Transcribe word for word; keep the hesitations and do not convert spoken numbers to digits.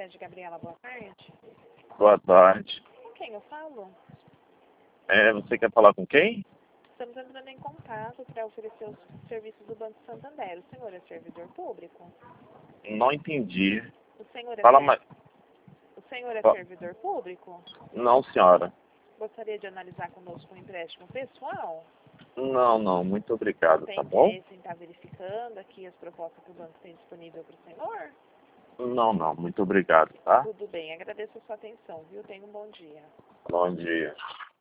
tarde, Gabriela. Boa tarde. Boa tarde. Com quem eu falo? É, você quer falar com quem? Estamos entrando em contato para oferecer os serviços do Banco Santander. O senhor é servidor público? Não entendi. O senhor é, Fala ser... mais. o senhor é Fa- servidor público? Não, senhora. Gostaria de analisar conosco um empréstimo pessoal? Não, não. Muito obrigado, Tem tá bom? interesse em estar verificando aqui as propostas que o banco tem disponível para o senhor? Não, não. Muito obrigado, tá? Tudo bem, agradeço a sua atenção, viu? Tenha um bom dia. Bom dia.